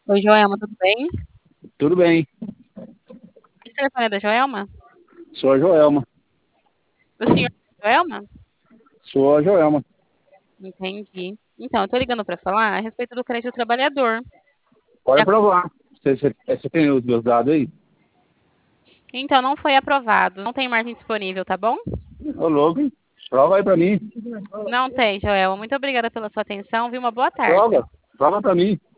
Oi, Joelma, tudo bem? Tudo bem. Esse telefone é da Joelma? Sou a Joelma. Do senhor Joelma? Sou a Joelma. Entendi. Então, eu tô ligando para falar a respeito do crédito trabalhador. Pode Já- aprovar. Você tem os meus dados aí? Então, não foi aprovado. Não tem margem disponível, tá bom? Ô, louco, hein? Prova aí pra mim. Não tem, Joelma. Muito obrigada pela sua atenção. Viu? Uma boa tarde. Prova. Prova pra mim.